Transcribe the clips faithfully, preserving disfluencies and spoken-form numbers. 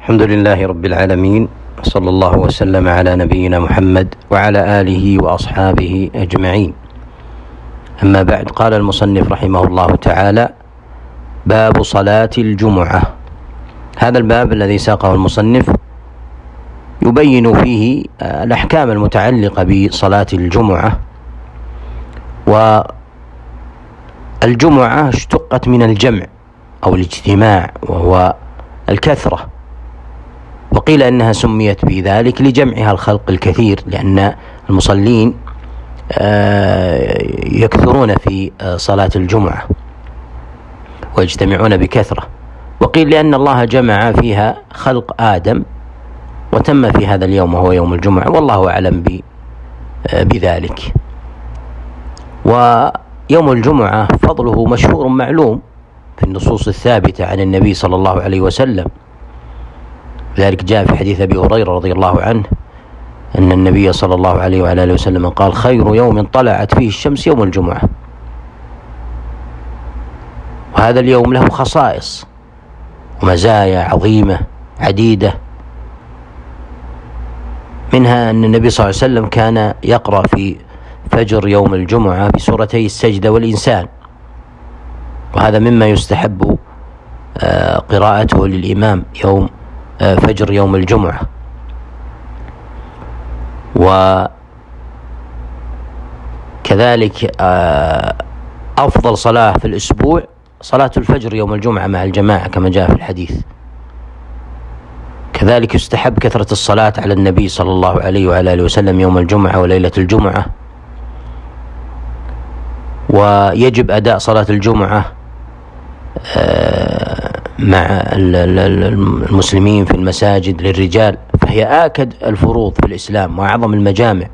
الحمد لله رب العالمين، صلى الله وسلم على نبينا محمد وعلى آله وأصحابه أجمعين. أما بعد، قال المصنف رحمه الله تعالى: باب صلاة الجمعة. هذا الباب الذي ساقه المصنف يبين فيه الأحكام المتعلقة بصلاة الجمعة. والجمعة اشتقت من الجمع أو الاجتماع، وهو الكثرة، وقيل إنها سميت بذلك لجمعها الخلق الكثير، لأن المصلين يكثرون في صلاة الجمعة ويجتمعون بكثرة. وقيل لأن الله جمع فيها خلق آدم وتم في هذا اليوم وهو يوم الجمعة، والله أعلم بذلك. ويوم الجمعة فضله مشهور معلوم في النصوص الثابتة عن النبي صلى الله عليه وسلم، ذلك جاء في حديث أبي هريرة رضي الله عنه أن النبي صلى الله عليه وعلى آله وسلم قال: خير يوم طلعت فيه الشمس يوم الجمعة. وهذا اليوم له خصائص ومزايا عظيمة عديدة، منها أن النبي صلى الله عليه وسلم كان يقرأ في فجر يوم الجمعة بسورتي السجدة والإنسان، وهذا مما يستحب قراءته للإمام يوم فجر يوم الجمعة. وكذلك أفضل صلاة في الأسبوع صلاة الفجر يوم الجمعة مع الجماعة كما جاء في الحديث. كذلك يستحب كثرة الصلاة على النبي صلى الله عليه وعلى آله وسلم يوم الجمعة وليلة الجمعة، ويجب أداء صلاة الجمعة مع المسلمين في المساجد للرجال، فهي آكد الفروض في الإسلام وأعظم المجامع.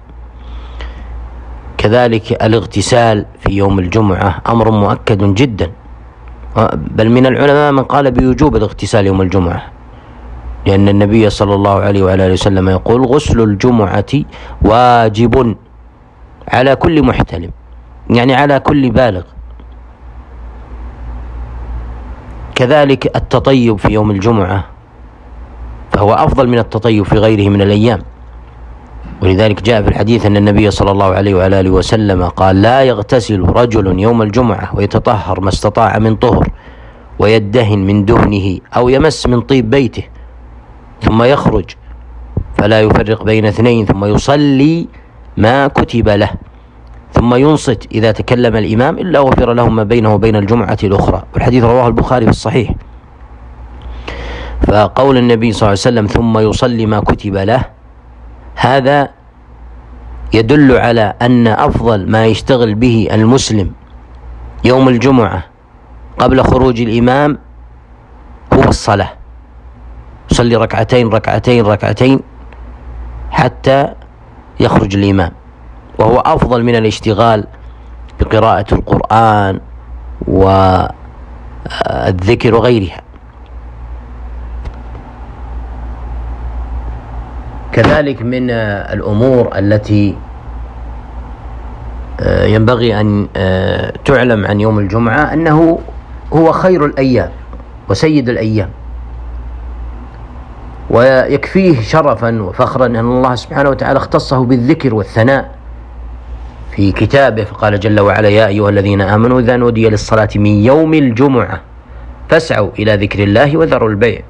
كذلك الاغتسال في يوم الجمعة أمر مؤكد جدا، بل من العلماء من قال بوجوب الاغتسال يوم الجمعة، لأن النبي صلى الله عليه وعلى آله وسلم يقول: غسل الجمعة واجب على كل محتلم، يعني على كل بالغ. كذلك التطيب في يوم الجمعة فهو أفضل من التطيب في غيره من الأيام، ولذلك جاء في الحديث أن النبي صلى الله عليه وعلى آله وسلم قال: لا يغتسل رجل يوم الجمعة ويتطهر ما استطاع من طهر ويدهن من دهنه أو يمس من طيب بيته ثم يخرج فلا يفرق بين اثنين ثم يصلي ما كتب له ثم ينصت إذا تكلم الإمام إلا غفر له ما بينه وبين الجمعة الأخرى. والحديث رواه البخاري في الصحيح. فقول النبي صلى الله عليه وسلم ثم يصلي ما كتب له، هذا يدل على أن أفضل ما يشتغل به المسلم يوم الجمعة قبل خروج الإمام هو الصلاة، يصلي ركعتين ركعتين ركعتين حتى يخرج الإمام، وهو أفضل من الاشتغال بقراءة القرآن والذكر وغيرها. كذلك من الأمور التي ينبغي أن تعلم عن يوم الجمعة أنه هو خير الأيام وسيد الأيام، ويكفيه شرفا وفخرا أن الله سبحانه وتعالى اختصه بالذكر والثناء في كتابه، فقال جل وعلا: يا أيها الذين آمنوا إذا نودي للصلاة من يوم الجمعة فاسعوا إلى ذكر الله وذروا البيع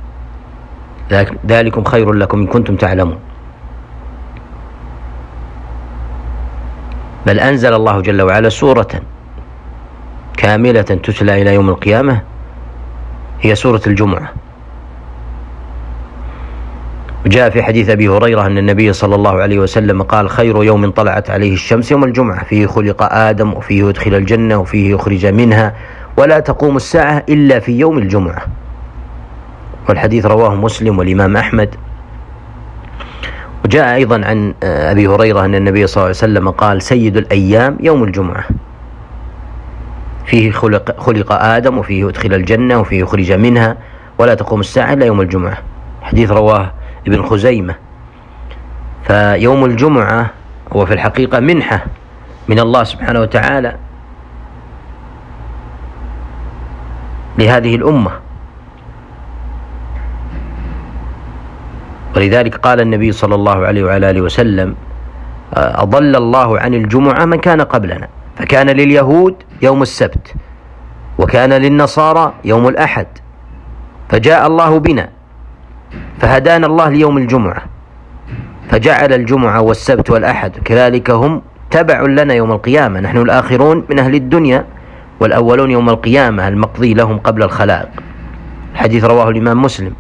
ذلكم خير لكم إن كنتم تعلمون. بل أنزل الله جل وعلا سورة كاملة تتلى إلى يوم القيامة هي سورة الجمعة. وجاء في حديث أبي هريرة أن النبي صلى الله عليه وسلم قال: خير يوم طلعت عليه الشمس يوم الجمعة، فيه خلق آدم وفيه يدخل الجنة وفيه يخرج منها، ولا تقوم الساعة إلا في يوم الجمعة. والحديث رواه مسلم والإمام أحمد. وجاء أيضا عن أبي هريرة أن النبي صلى الله عليه وسلم قال: سيد الأيام يوم الجمعة، فيه خلق, خلق آدم وفيه يدخل الجنة وفيه يخرج منها، ولا تقوم الساعة إلا يوم الجمعة. حديث رواه ابن خزيمة. فيوم الجمعة هو في الحقيقة منحة من الله سبحانه وتعالى لهذه الأمة، ولذلك قال النبي صلى الله عليه وعلى آله وسلم: أضل الله عن الجمعة من كان قبلنا، فكان لليهود يوم السبت، وكان للنصارى يوم الأحد، فجاء الله بنا فهدانا الله ليوم الجمعة، فجعل الجمعة والسبت والأحد كذلك هم تبع لنا يوم القيامة. نحن الآخرون من أهل الدنيا والأولون يوم القيامة، المقضي لهم قبل الخلائق. الحديث رواه الإمام مسلم.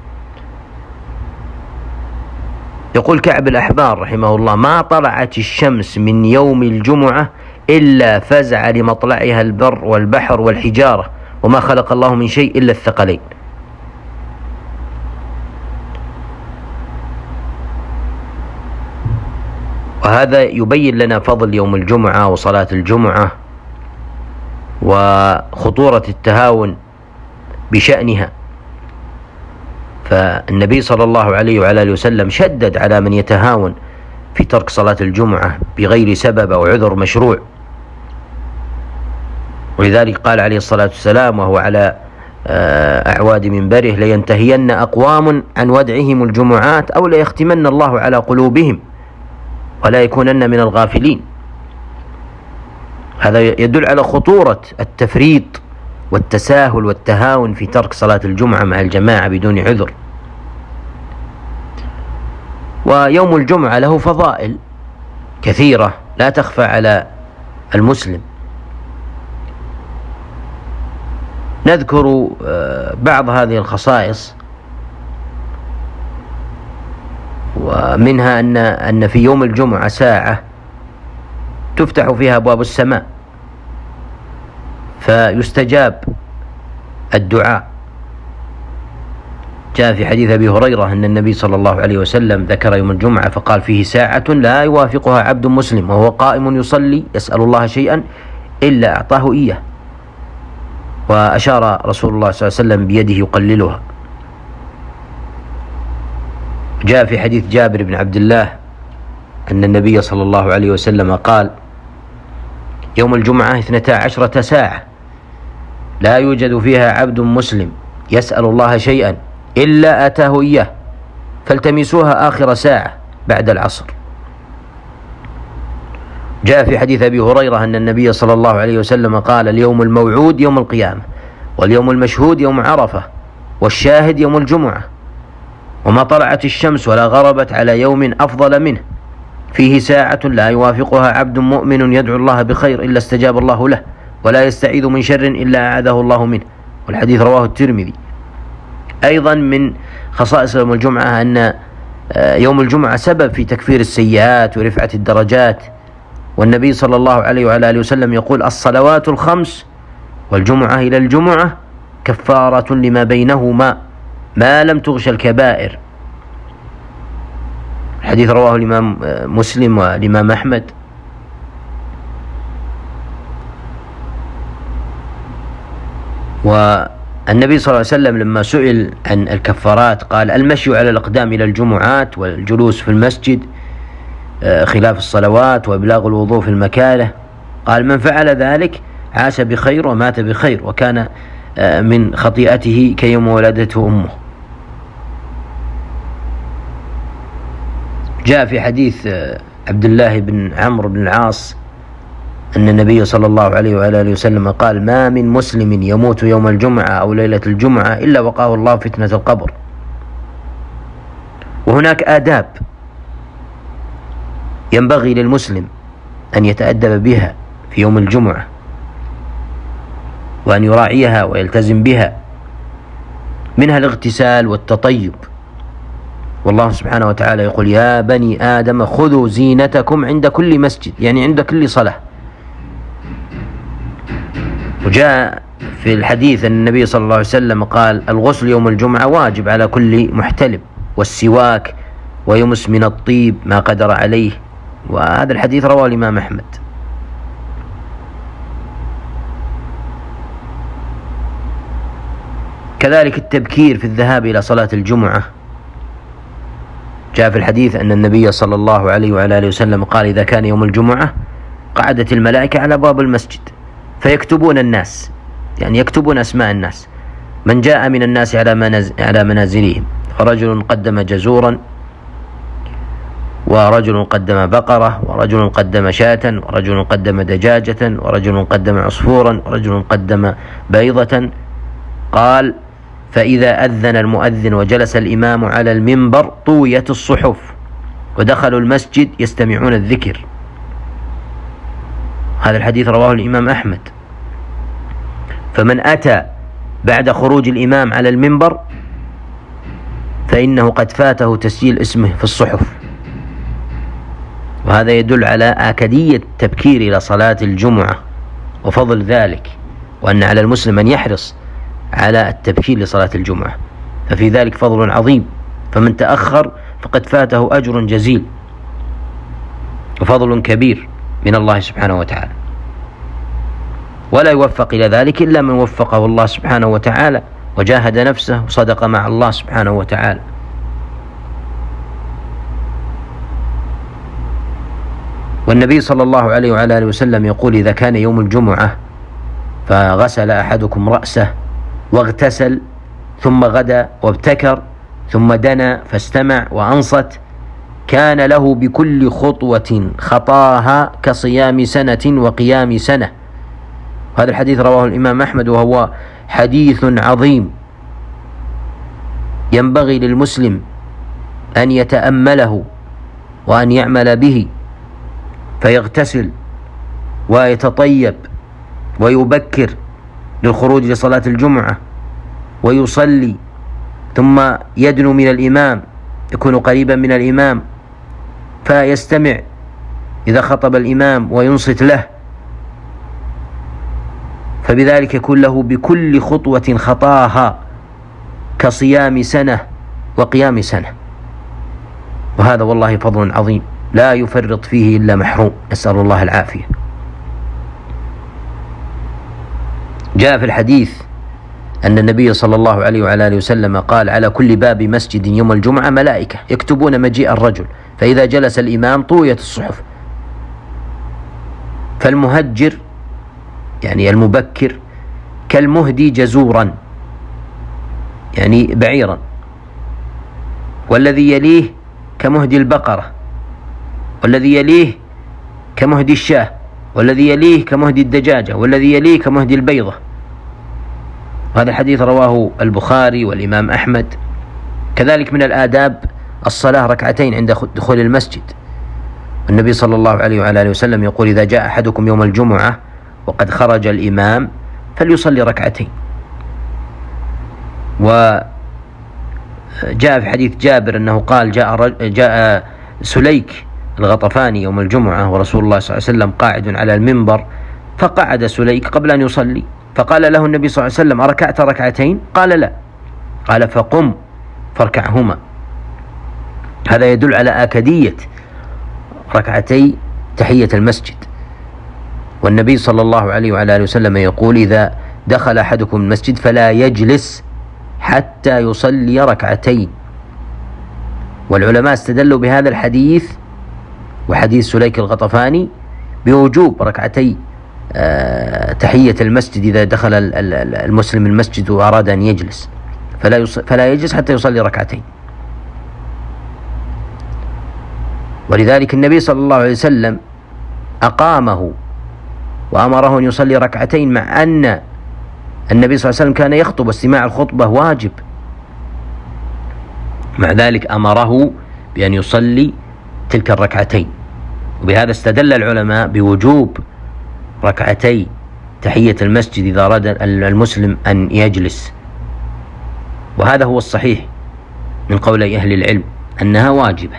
يقول كعب الأحبار رحمه الله: ما طلعت الشمس من يوم الجمعة إلا فزع لمطلعها البر والبحر والحجارة، وما خلق الله من شيء إلا الثقلين. وهذا يبين لنا فضل يوم الجمعة وصلاة الجمعة وخطورة التهاون بشأنها. فالنبي صلى الله عليه وعلى آله وسلم شدد على من يتهاون في ترك صلاة الجمعة بغير سبب أو عذر مشروع، ولذلك قال عليه الصلاة والسلام وهو على أعواد منبره: لينتهين أقوام عن ودعهم الجمعات أو ليختمن الله على قلوبهم ولا يكونن من الغافلين. هذا يدل على خطورة التفريط والتساهل والتهاون في ترك صلاة الجمعة مع الجماعة بدون عذر. ويوم الجمعة له فضائل كثيرة لا تخفى على المسلم. نذكر بعض هذه الخصائص، ومنها أن أن في يوم الجمعة ساعة تفتح فيها أبواب السماء فيستجاب الدعاء. جاء في حديث أبي هريرة أن النبي صلى الله عليه وسلم ذكر يوم الجمعة فقال: فيه ساعة لا يوافقها عبد مسلم وهو قائم يصلي يسأل الله شيئا إلا أعطاه إياه. وأشار رسول الله صلى الله عليه وسلم بيده يقللها. جاء في حديث جابر بن عبد الله أن النبي صلى الله عليه وسلم قال: يوم الجمعة اثنتا عشرة ساعة لا يوجد فيها عبد مسلم يسأل الله شيئا إلا آتاه إياه، فالتمسوها آخر ساعة بعد العصر. جاء في حديث أبي هريرة أن النبي صلى الله عليه وسلم قال: اليوم الموعود يوم القيامة، واليوم المشهود يوم عرفة، والشاهد يوم الجمعة، وما طلعت الشمس ولا غربت على يوم أفضل منه، فيه ساعة لا يوافقها عبد مؤمن يدعو الله بخير إلا استجاب الله له، ولا يستعيذ من شر إلا أعاذه الله منه. والحديث رواه الترمذي. أيضا من خصائص يوم الجمعة أن يوم الجمعة سبب في تكفير السيئات ورفعة الدرجات. والنبي صلى الله عليه وعلى آله وسلم يقول: الصلوات الخمس والجمعة إلى الجمعة كفارة لما بينهما ما لم تغش الكبائر. الحديث رواه الإمام مسلم والإمام أحمد. والنبي صلى الله عليه وسلم لما سئل عن الكفارات قال: المشي على الأقدام إلى الجمعات، والجلوس في المسجد خلاف الصلوات، وإبلاغ الوضوء في المكاره. قال: من فعل ذلك عاش بخير ومات بخير، وكان من خطيئته كيوم ولدته أمه. جاء في حديث عبد الله بن عمرو بن العاص أن النبي صلى الله عليه وعلى آله وسلم قال: ما من مسلم يموت يوم الجمعة أو ليلة الجمعة إلا وقاه الله فتنة القبر. وهناك آداب ينبغي للمسلم أن يتأدب بها في يوم الجمعة، وأن يراعيها ويلتزم بها، منها الاغتسال والتطيب. والله سبحانه وتعالى يقول: يا بني آدم خذوا زينتكم عند كل مسجد، يعني عند كل صلاة. وجاء في الحديث أن النبي صلى الله عليه وسلم قال: الغسل يوم الجمعة واجب على كل محتلم، والسواك، ويمس من الطيب ما قدر عليه. وهذا الحديث رواه الإمام أحمد. كذلك التبكير في الذهاب إلى صلاة الجمعة. جاء في الحديث أن النبي صلى الله عليه وعلى آله وسلم قال: إذا كان يوم الجمعة قعدت الملائكة على باب المسجد فيكتبون الناس، يعني يكتبون أسماء الناس، من جاء من الناس على على منازلهم، فرجل قدم جزورا ورجل قدم بقرة، ورجل قدم شاة، ورجل قدم دجاجة، ورجل قدم عصفورا، ورجل قدم بيضة. قال: فإذا أذن المؤذن وجلس الإمام على المنبر طويت الصحف، ودخلوا المسجد يستمعون الذكر. هذا الحديث رواه الإمام أحمد. فمن أتى بعد خروج الإمام على المنبر فإنه قد فاته تسجيل اسمه في الصحف. وهذا يدل على آكدية التبكير إلى صلاة الجمعة وفضل ذلك، وأن على المسلم أن يحرص على التبكير لصلاة الجمعة، ففي ذلك فضل عظيم. فمن تأخر فقد فاته أجر جزيل وفضل كبير من الله سبحانه وتعالى، ولا يوفق إلى ذلك إلا من وفقه الله سبحانه وتعالى وجاهد نفسه وصدق مع الله سبحانه وتعالى. والنبي صلى الله عليه وعلى آله وسلم يقول: إذا كان يوم الجمعة فغسل أحدكم رأسه واغتسل ثم غدا وابتكر ثم دنا فاستمع وأنصت، كان له بكل خطوة خطاها كصيام سنة وقيام سنة. هذا الحديث رواه الإمام أحمد، وهو حديث عظيم ينبغي للمسلم أن يتأمله وأن يعمل به، فيغتسل ويتطيب ويبكر للخروج لصلاة الجمعة ويصلي، ثم يدنو من الإمام، يكون قريبا من الإمام فيستمع إذا خطب الإمام وينصت له، فبذلك يكون له بكل خطوة خطاها كصيام سنة وقيام سنة. وهذا والله فضل عظيم لا يفرط فيه إلا محروم، نسأل الله العافية. جاء في الحديث أن النبي صلى الله عليه وعلى آله وسلم قال: على كل باب مسجد يوم الجمعة ملائكة يكتبون مجيء الرجل، فإذا جلس الإمام طويت الصحف. فالمهجر يعني المبكر كالمهدي جزورا يعني بعيرا، والذي يليه كمهدي البقرة، والذي يليه كمهدي الشاة، والذي يليه كمهدي الدجاجة، والذي يليه كمهدي البيضة. هذا الحديث رواه البخاري والإمام أحمد. كذلك من الآداب الصلاة ركعتين عند دخول المسجد. النبي صلى الله عليه وعلى آله وسلم يقول: إذا جاء أحدكم يوم الجمعة وقد خرج الإمام فليصلي ركعتين. وجاء في حديث جابر أنه قال: جاء, جاء سليك الغطفاني يوم الجمعة ورسول الله صلى الله عليه وسلم قاعد على المنبر، فقعد سليك قبل أن يصلي، فقال له النبي صلى الله عليه وسلم: أركعت ركعتين؟ قال: لا. قال: فقم فاركعهما. هذا يدل على آكدية ركعتي تحية المسجد. والنبي صلى الله عليه وعلى آله وسلم يقول: إذا دخل أحدكم المسجد فلا يجلس حتى يصلي ركعتين. والعلماء استدلوا بهذا الحديث وحديث سليك الغطفاني بوجوب ركعتي تحية المسجد إذا دخل المسلم المسجد وأراد أن يجلس، فلا فلا يجلس حتى يصلي ركعتين. ولذلك النبي صلى الله عليه وسلم أقامه وأمره أن يصلي ركعتين، مع أن النبي صلى الله عليه وسلم كان يخطب واستماع الخطبة واجب، مع ذلك أمره بأن يصلي تلك الركعتين. وبهذا استدل العلماء بوجوب ركعتي تحية المسجد إذا أراد المسلم أن يجلس، وهذا هو الصحيح من قول أهل العلم أنها واجبة.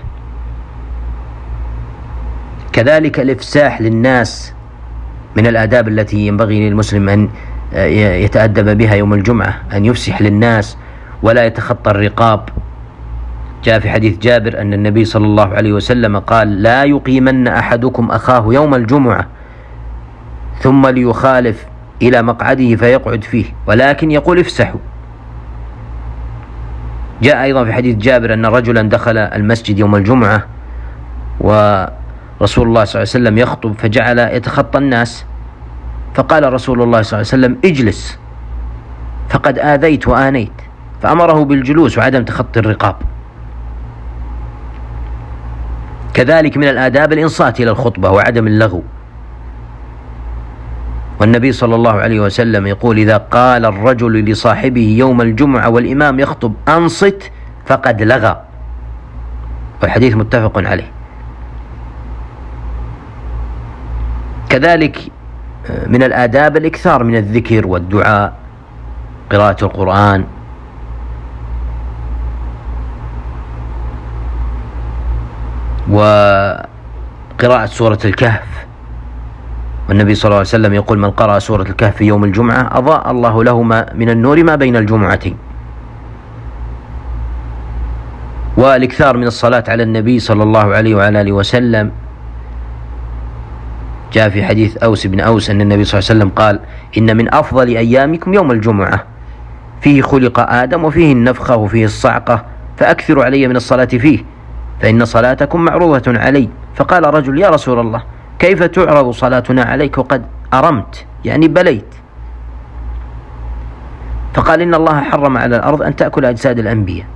كذلك الإفساح للناس من الآداب التي ينبغي للمسلم أن يتأدب بها يوم الجمعة، أن يفسح للناس ولا يتخطى الرقاب. جاء في حديث جابر أن النبي صلى الله عليه وسلم قال: لا يقيمن أحدكم أخاه يوم الجمعة ثم ليخالف إلى مقعده فيقعد فيه، ولكن يقول: افسحوا. جاء أيضا في حديث جابر أن رجلا دخل المسجد يوم الجمعة ورسول الله صلى الله عليه وسلم يخطب، فجعل يتخطى الناس، فقال رسول الله صلى الله عليه وسلم: اجلس فقد آذيت وآنيت، فأمره بالجلوس وعدم تخطي الرقاب. كذلك من الآداب الإنصات إلى الخطبة وعدم اللغو، والنبي صلى الله عليه وسلم يقول: إذا قال الرجل لصاحبه يوم الجمعة والإمام يخطب أنصت فقد لغى، والحديث متفق عليه. كذلك من الآداب الإكثار من الذكر والدعاء، قراءة القرآن، وقراءة سورة الكهف، والنبي صلى الله عليه وسلم يقول: من قرأ سورة الكهف في يوم الجمعة أضاء الله له ما من النور ما بين الجمعتين. والإكثار من الصلاة على النبي صلى الله عليه وعلى آله وسلم، جاء في حديث أوس بن أوس أن النبي صلى الله عليه وسلم قال: إن من أفضل أيامكم يوم الجمعة، فيه خلق آدم وفيه النفخة وفيه الصعقة، فأكثروا علي من الصلاة فيه، فإن صلاتكم معروضة علي. فقال رجل: يا رسول الله، كيف تعرض صلاتنا عليك وقد أرمت، يعني بليت؟ فقال: إن الله حرم على الأرض أن تأكل أجساد الأنبياء.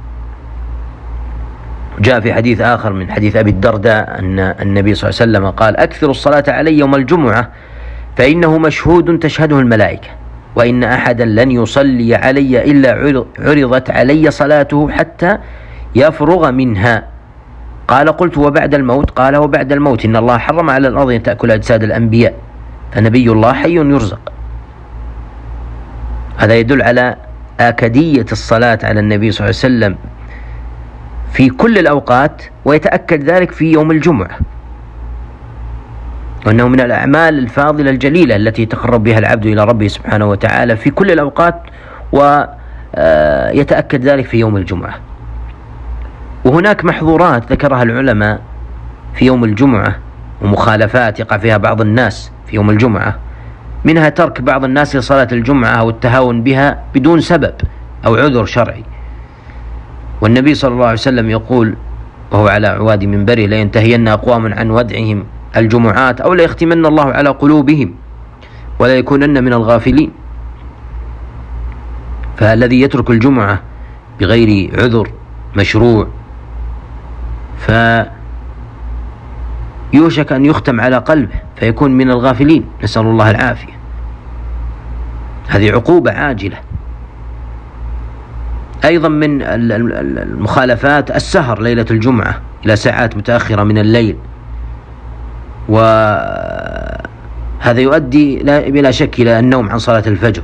جاء في حديث آخر من حديث أبي الدرداء أن النبي صلى الله عليه وسلم قال: أكثروا الصلاة علي يوم الجمعة فإنه مشهود تشهده الملائكة، وإن أحدا لن يصلي علي إلا عرضت علي صلاته حتى يفرغ منها. قال: قلت: وبعد الموت؟ قال: وبعد الموت إن الله حرم على الأرض أن تأكل أجساد الأنبياء، فنبي الله حي يرزق. هذا يدل على آكدية الصلاة على النبي صلى الله عليه وسلم في كل الأوقات، ويتأكد ذلك في يوم الجمعة، وأنه من الأعمال الفاضلة الجليلة التي يتقرب بها العبد إلى ربه سبحانه وتعالى في كل الأوقات، ويتأكد ذلك في يوم الجمعة. وهناك محظورات ذكرها العلماء في يوم الجمعة، ومخالفات يقع فيها بعض الناس في يوم الجمعة، منها ترك بعض الناس لصلاة الجمعة أو التهاون بها بدون سبب أو عذر شرعي. والنبي صلى الله عليه وسلم يقول وهو على عواد منبره: لينتهين أقوام عن ودعهم الجمعات أو ليختمن الله على قلوبهم ولا يكونن من الغافلين. فالذي يترك الجمعة بغير عذر مشروع فيوشك أن يختم على قلبه فيكون من الغافلين، نسأل الله العافية. هذه عقوبة عاجلة. أيضا من المخالفات السهر ليلة الجمعة إلى ساعات متأخرة من الليل، وهذا يؤدي بلا شك إلى النوم عن صلاة الفجر،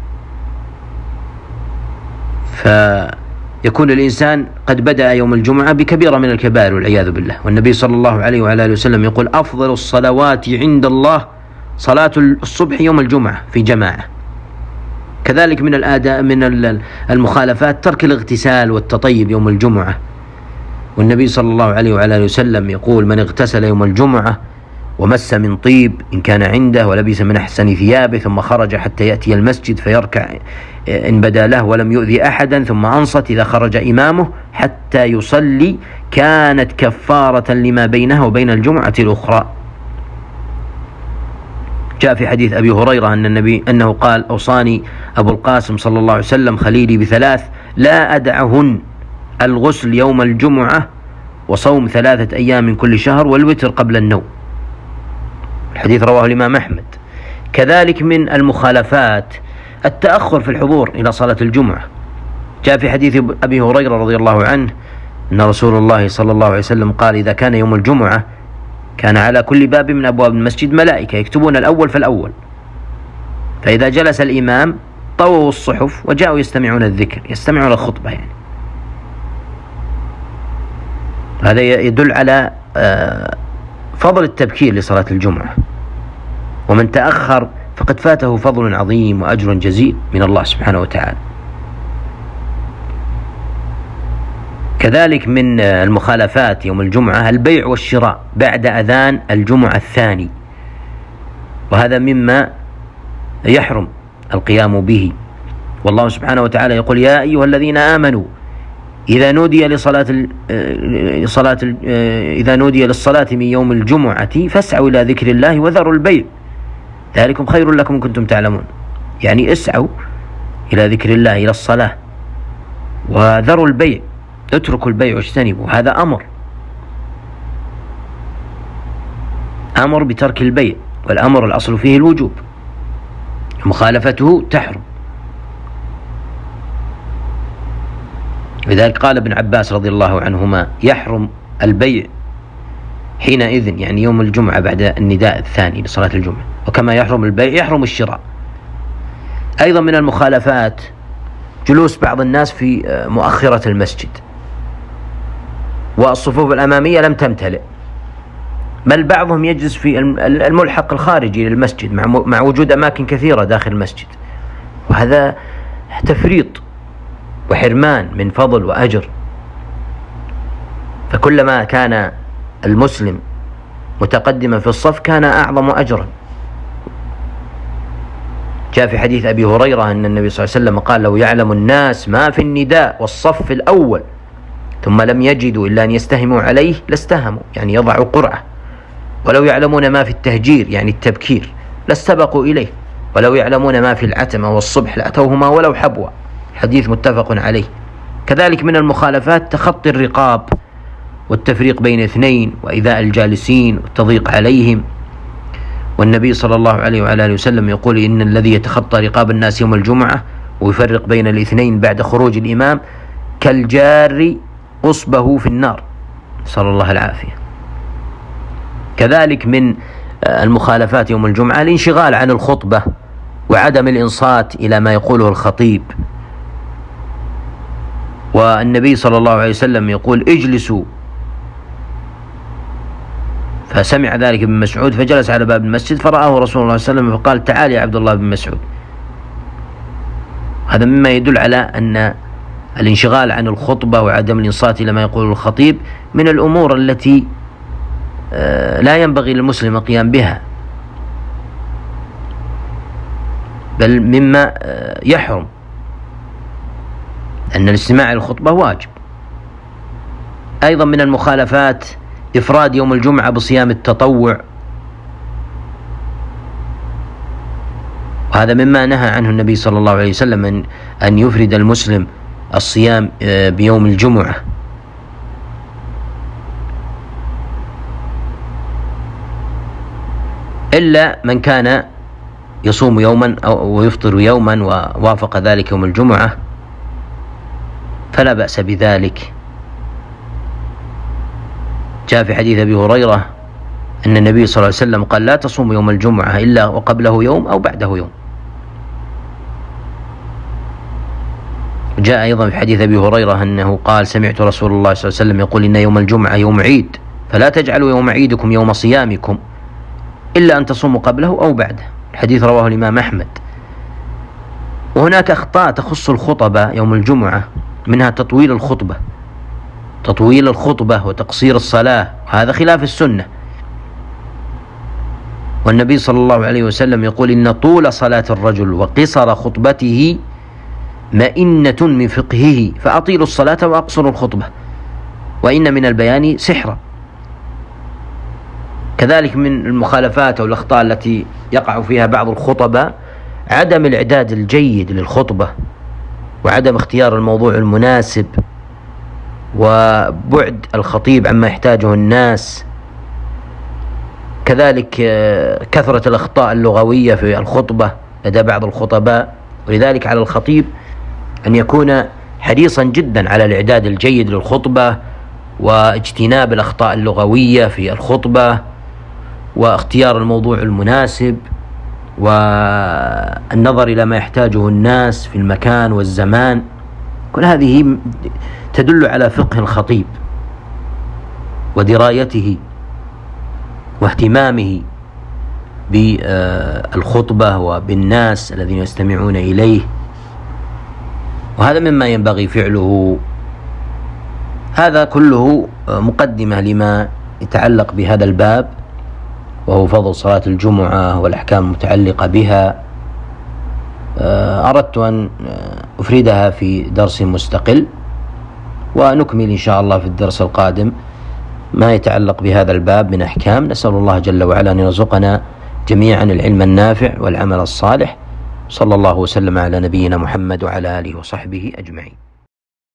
فيكون الإنسان قد بدأ يوم الجمعة بكبيرة من الكبائر والعياذ بالله. والنبي صلى الله عليه وعلى آله وسلم يقول: أفضل الصلوات عند الله صلاة الصبح يوم الجمعة في جماعة. كذلك من الآداء من المخالفات ترك الاغتسال والتطيب يوم الجمعة، والنبي صلى الله عليه وعلى آله وسلم يقول: من اغتسل يوم الجمعة ومس من طيب إن كان عنده ولبس من أحسن ثيابه ثم خرج حتى يأتي المسجد فيركع إن بدا له ولم يؤذي أحدا ثم أنصت إذا خرج إمامه حتى يصلي كانت كفارة لما بينها وبين الجمعة الأخرى. جاء في حديث أبي هريرة أن النبي أنه قال: أوصاني أبو القاسم صلى الله عليه وسلم خليلي بثلاث لا أدعهن: الغسل يوم الجمعة، وصوم ثلاثة أيام من كل شهر، والوتر قبل النوم. الحديث رواه الإمام أحمد. كذلك من المخالفات التأخر في الحضور إلى صلاة الجمعة. جاء في حديث أبي هريرة رضي الله عنه أن رسول الله صلى الله عليه وسلم قال: إذا كان يوم الجمعة كان على كل باب من أبواب المسجد ملائكة يكتبون الأول فالأول، فإذا جلس الإمام طووا الصحف وجاءوا يستمعون الذكر، يستمعون الخطبة يعني. هذا يدل على فضل التبكير لصلاة الجمعة، ومن تأخر فقد فاته فضل عظيم وأجر جزيل من الله سبحانه وتعالى. كذلك من المخالفات يوم الجمعة البيع والشراء بعد أذان الجمعة الثاني، وهذا مما يحرم القيام به. والله سبحانه وتعالى يقول: يا أيها الذين آمنوا إذا نودي لصلاة صلاة إذا نودي للصلاة من يوم الجمعة فاسعوا إلى ذكر الله وذروا البيع ذلكم خير لكم إن كنتم تعلمون. يعني اسعوا إلى ذكر الله، إلى الصلاة، وذروا البيع، اتركوا البيع واجتنبوا. هذا أمر. أمر بترك البيع، والأمر الأصل فيه الوجوب، مخالفته تحرم. لذلك قال ابن عباس رضي الله عنهما: يحرم البيع حينئذ، يعني يوم الجمعة بعد النداء الثاني لصلاة الجمعة، وكما يحرم البيع يحرم الشراء. أيضا من المخالفات جلوس بعض الناس في مؤخرة المسجد والصفوف الأمامية لم تمتلئ، بل بعضهم يجلس في الملحق الخارجي للمسجد مع وجود أماكن كثيرة داخل المسجد، وهذا تفريط وحرمان من فضل وأجر. فكلما كان المسلم متقدما في الصف كان أعظم أجرا. جاء في حديث أبي هريرة أن النبي صلى الله عليه وسلم قال: لو يعلم الناس ما في النداء والصف الأول ثم لم يجدوا إلا أن يستهموا عليه لاستهموا، يعني يضعوا قرعة. ولو يعلمون ما في التهجير يعني التبكير لاستبقوا إليه، ولو يعلمون ما في العتمة والصبح لأتوهما ولو حبوا. حديث متفق عليه. كذلك من المخالفات تخطي الرقاب والتفريق بين اثنين وإيذاء الجالسين والتضييق عليهم. والنبي صلى الله عليه وعلى آله وسلم يقول: إن الذي يتخطى رقاب الناس يوم الجمعة ويفرق بين الاثنين بعد خروج الإمام كالجار قصبه في النار، صلى الله العافية. كذلك من المخالفات يوم الجمعة الانشغال عن الخطبة وعدم الإنصات إلى ما يقوله الخطيب. والنبي صلى الله عليه وسلم يقول: اجلسوا، فسمع ذلك ابن مسعود فجلس على باب المسجد فرآه رسول الله صلى الله عليه وسلم فقال: تعال يا عبد الله بن مسعود. هذا مما يدل على أن الانشغال عن الخطبة وعدم الإنصات إلى ما يقول الخطيب من الأمور التي لا ينبغي للمسلم القيام بها، بل مما يحرم، أن الاستماع إلى الخطبة واجب. أيضا من المخالفات إفراد يوم الجمعة بصيام التطوع، وهذا مما نهى عنه النبي صلى الله عليه وسلم أن يفرد المسلم الصيام بيوم الجمعة. إلا من كان يصوم يوما أو ويفطر يوما ووافق ذلك يوم الجمعة فلا بأس بذلك. جاء في حديث أبي هريرة أن النبي صلى الله عليه وسلم قال: لا تصوم يوم الجمعة إلا وقبله يوم أو بعده يوم. جاء أيضا في حديث أبي هريرة أنه قال: سمعت رسول الله صلى الله عليه وسلم يقول: إن يوم الجمعة يوم عيد، فلا تجعلوا يوم عيدكم يوم صيامكم إلا أن تصوموا قبله أو بعده. الحديث رواه الإمام أحمد. وهناك أخطاء تخص الخطبة يوم الجمعة، منها تطويل الخطبة تطويل الخطبة وتقصير الصلاة، وهذا خلاف السنة. والنبي صلى الله عليه وسلم يقول: إن طول صلاة الرجل وقصر خطبته مئنة من فقهه، فأطيلوا الصلاة وأقصروا الخطبة، وإن من البيان سحرا. كذلك من المخالفات أو الأخطاء التي يقع فيها بعض الخطباء عدم الإعداد الجيد للخطبة، وعدم اختيار الموضوع المناسب، وبعد الخطيب عما يحتاجه الناس. كذلك كثرة الأخطاء اللغوية في الخطبة لدى بعض الخطباء. ولذلك على الخطيب أن يكون حريصا جدا على الإعداد الجيد للخطبة، واجتناب الأخطاء اللغوية في الخطبة، واختيار الموضوع المناسب، والنظر إلى ما يحتاجه الناس في المكان والزمان. كل هذه تدل على فقه الخطيب ودرايته واهتمامه بالخطبة وبالناس الذين يستمعون إليه، وهذا مما ينبغي فعله. هذا كله مقدمة لما يتعلق بهذا الباب، وهو فضل صلاة الجمعة والأحكام المتعلقة بها. أردت أن أفردها في درس مستقل، ونكمل إن شاء الله في الدرس القادم ما يتعلق بهذا الباب من أحكام. نسأل الله جل وعلا أن يرزقنا جميعا العلم النافع والعمل الصالح. صلى الله وسلم على نبينا محمد وعلى آله وصحبه أجمعين.